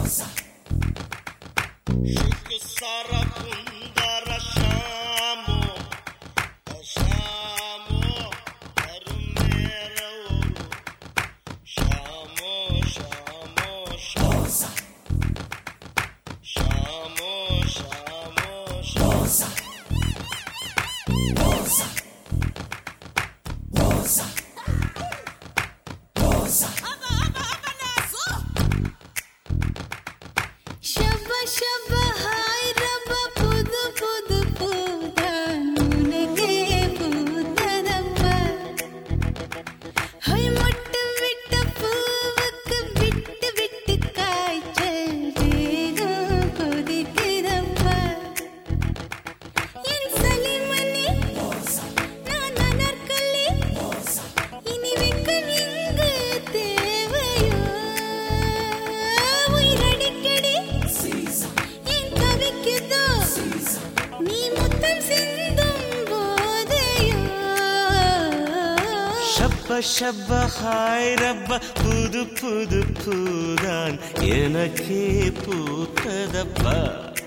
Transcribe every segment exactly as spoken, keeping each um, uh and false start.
ஷப்பா hi ரப்பா புது புது பூதான் எனக்கே பூத்ததப்பா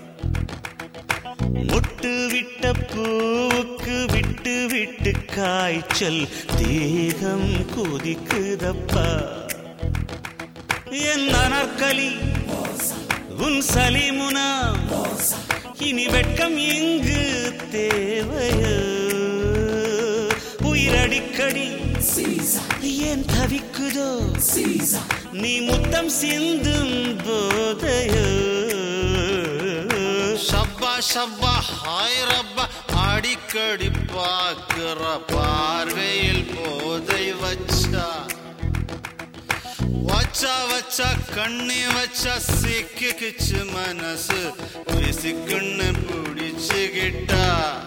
முட்டு விட்ட பூவுக்கு விட்டு விட்டு காய்ச்சல் தேகம் கொதிக்குதப்பா என் அனர்கலி உன் சலிமுனா இனி வெட்கம் எங்கு தேவையோ உயிரடிக்கடி ஏன் தவிக்குதோ நீ முத்தம் சிந்தும் போதையோ ஷப்பா ஷப்பா ஹாய் ரப்பா அடிக்கடி பார்க்கிற பார்வையில் போதை வச்சா வச்சா வச்சா கண்ணி வச்சா சிக்கிச்சு மனசு விசிக்குன்னு பிடிச்சுக்கிட்டா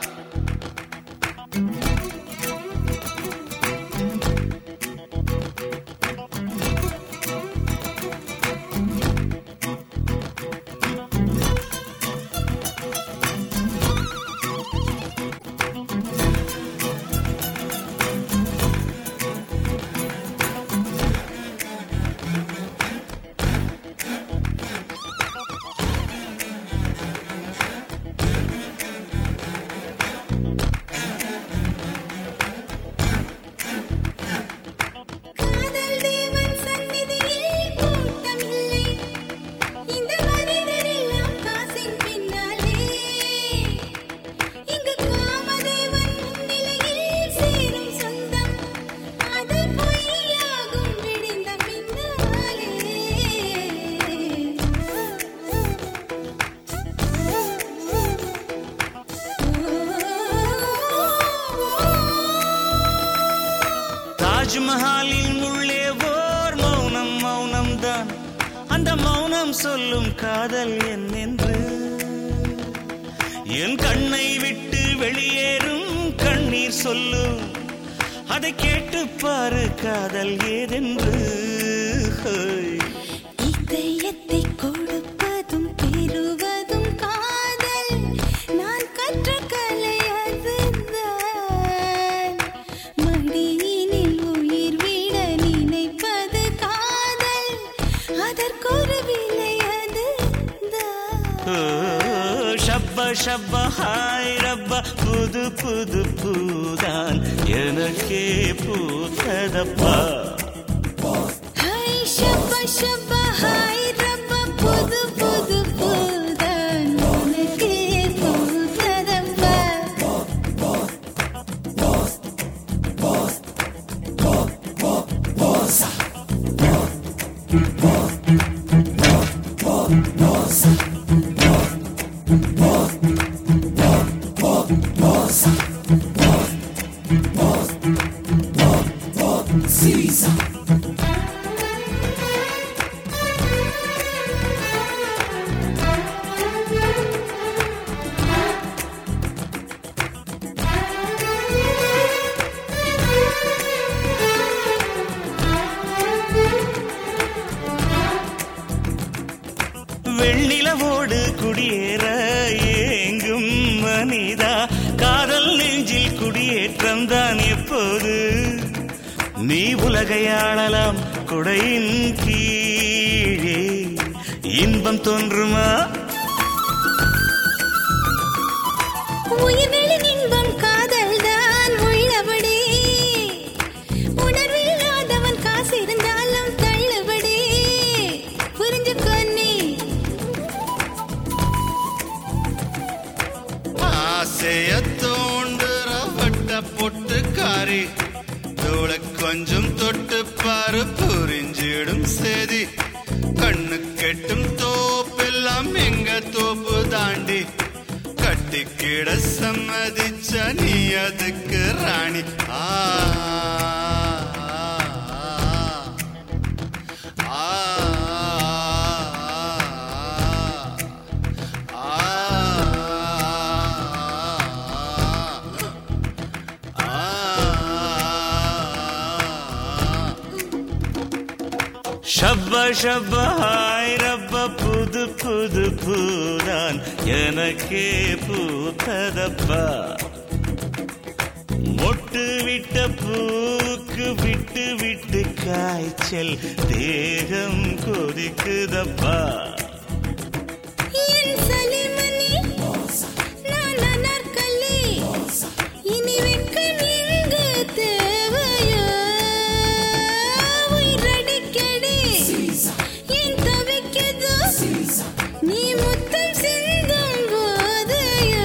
தாஜ்மஹாலின் உள்ளே ஓர் மௌனம் மௌனம் தான் அந்த மௌனம் சொல்லும் காதல் என்னென்று என் கண்ணை விட்டு வெளியேறும் கண்ணீர் சொல்லும் அதை கேட்டு பாரு காதல் ஏதென்று இதயத்தை கொடுப்பதும் பெறுவதும் காதல் நான் கற்ற கலை அதுதான் மடியினில் உயிர் விட நினைப்பது காதல் அதற்கொரு விலை அதுதான் ஷப்பா ஷப்பா ஹாய் ரப்பா புது புது பூதான் எனக்கே பூத்ததப்பா ஹாய் ஷப்பா ஷப்பா ஹாய் ரப்பா புது புது பூதான் எனக்கே பூத்ததப்பா வெண்ணிலவோடு குடியேற ஏங்கும் மனிதா காதல் நெஞ்சில் குடியேற்றம் தான் எப்போது நீ உலகை ஆளலாம் கொடையின் கீழே இன்ப இன்பம் தோன்றுமா? உயிர்களின் இன்பம் காதல் தான் உள்ளபடி, உணர்வில்லாதவன் காசு இருந்தாலும் தள்ளுபடி. புரிஞ்சுக்கோ நீ. ஆசைய தோண்டுற வட்ட பொட்டுக்காரி, தோளை கொஞ்சம் தொட்டு பாரு புரிஞ்சிடும் சேதி. கண்ணு கெட்டும் தோப்பெல்லாம் எங்க தோப்பு தாண்டி, கட்டிக்கிட சம்மதிச்ச நீ அதுக்கு ராணி. ஆ ஷப்பா ஷப்பா ஹாய் ரப்பா புது புது பூதான் எனக்கே பூத்ததப்பா. மொட்டு விட்ட பூக்கு விட்டு விட்டு காய்ச்சல் தேகம் கொதிக்குதப்பா. என் சலிமணி நான் அனார்கலி, இனி வெட்கம் எங்கு தேவையோ? உயிரடிக்கடி என் தவிக்கதோ, நீ முத்தம் சிந்தும் போதையோ?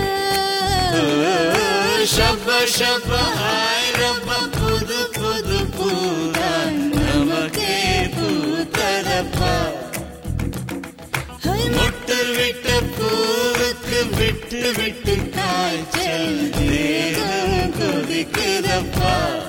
ஷப்பா ஷப்பா ஹாய் ரப்பா புது புது பூதான் நமக்கே பூத்ததப்பா. மொட்டு விட்ட பூவுக்கு விட்டு விட்டு காய்ச்சல் தேகம் கொதிக்குதப்பா.